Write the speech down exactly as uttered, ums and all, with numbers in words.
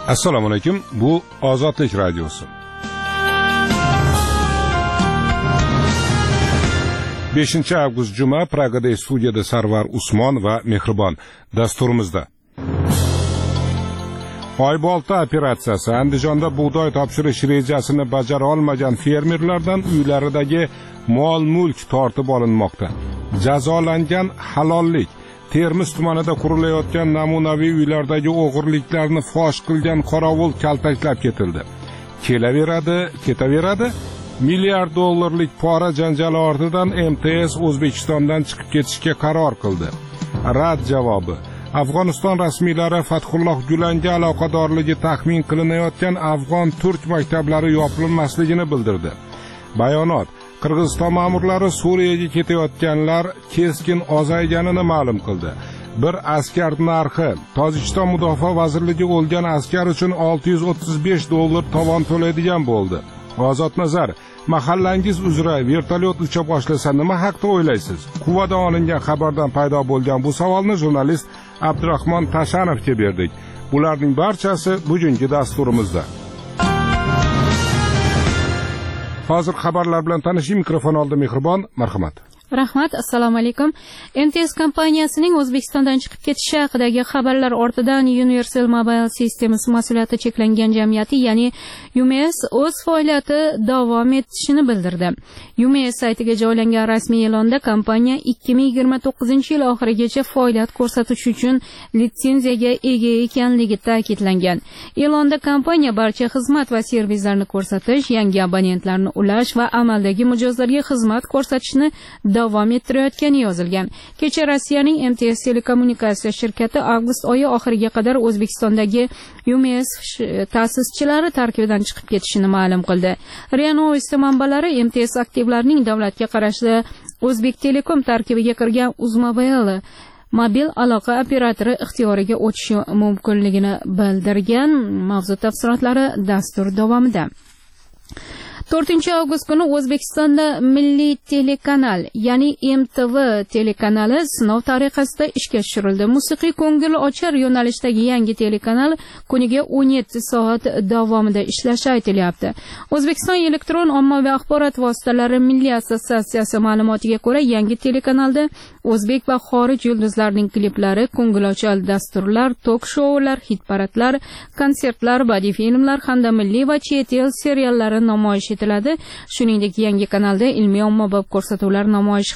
Assalomu alaykum. Bu Ozodlik radiosi. beshinchi avgust juma Pragada studiyada Sarvar Usmon va Mehribon dasturimizda. Oybolta operatsiyasi Andijonda bug'doy topshirish rejasini bajara olmagan fermerlardan uylaridagi mol-mulk tortib olinmoqda. Jazolangan halollik. Termiz tumanida qurilayotgan namunaviy uylardagi o'g'irliklarni fosh qilgan qorovul kaltaklab ketildi. Kelaveradi, ketaveradi. Milliard dollarlik pora janjali ortidan M T S O'zbekistondan chiqib ketishga qaror qildi. Rad javobi. Afg'oniston rasmiylari Fathulloh Gulanga aloqadorligi taxmin qilinayotgan afg'on-turk maktablari yopilmasligini bildirdi. Bayonot. Qirg'iziston ma'murlari Suriyaga ketayotganlar keskin ozayganini ma'lum qildi. Bir askar narxi Tojikiston Mudofaa vazirligi o'lgan askar uchun olti yuz o'ttiz besh dollar tovon to'laydigan bo'ldi. Ozod Nazar, mahallangiz uzra vertolyot ucha boshlasa nima haqda o'ylaysiz? Quvada olingan xabardan paydo bo'lgan bu savolni jurnalist Abdurahmon Tashanovga berdik. Bularning barchasi bugungi dasturimizda. Hozir xabarlar bilan tanishing. Mikrofon oldi Mehribon, marhamat. Rahmat, assalomu alaykum. M T S kompaniyasining O'zbekistondan chiqib ketishi haqidagi xabarlar ortidan Universal Mobile Systems mas'uliyati cheklangan jamiyati, ya'ni U M S o'z faoliyati davom etishini bildirdi. U M S saytiga joylangan rasmiy e'londa kompaniya ikki ming yigirma to'qqizinchi yil oxirigacha faoliyat ko'rsatish uchun litsenziyaga ega ekanligi ta'kidlangan. E'londa kompaniya barcha xizmat va servislarni ko'rsatish, yangi abonentlarni ulash va amaldagi mijozlarga xizmat ko'rsatishni davom ettirayotgani yozilgan. Kecha Rossiyaning M T S telekommunikatsiya shirkati avgust oyi oxiriga qadar O'zbekistondagi U M S ta'sischilari tarkibidan chiqib ketishini ma'lum qildi. RIA Novosti manbalari M T S aktivlarining davlatga qarashli O'zbek Telekom tarkibiga kirgan Uzmobile mobil aloqa operatori ixtiyoriga o'tishi mumkinligini bildirgan. Mavzu tafsilotlari dastur davomida. to'rtinchi avgust kuni O'zbekistonda Milliy telekanal, ya'ni M T V telekanali sinov tariqasida ishga tushirildi. Musiqiy ko'ngil ochar yo'nalishdagi yangi telekanal kuniga o'n yetti soat davomida ishlashi aytilyapti. O'zbekiston elektron ommaviy axborot vositalari Milliy assotsiatsiyasi ma'lumotiga ko'ra, yangi telekanalda o'zbek va xorij yulduzlarining kliplari, ko'ngilochar dasturlar, tok-shoular, hit-paradlar, konsertlar, badiiy filmlar hamda milliy va chet el seriallari namoyish etiladi. Shuningdek, yangi kanalda ilmiy ommabop ko'rsatuvlar namoyish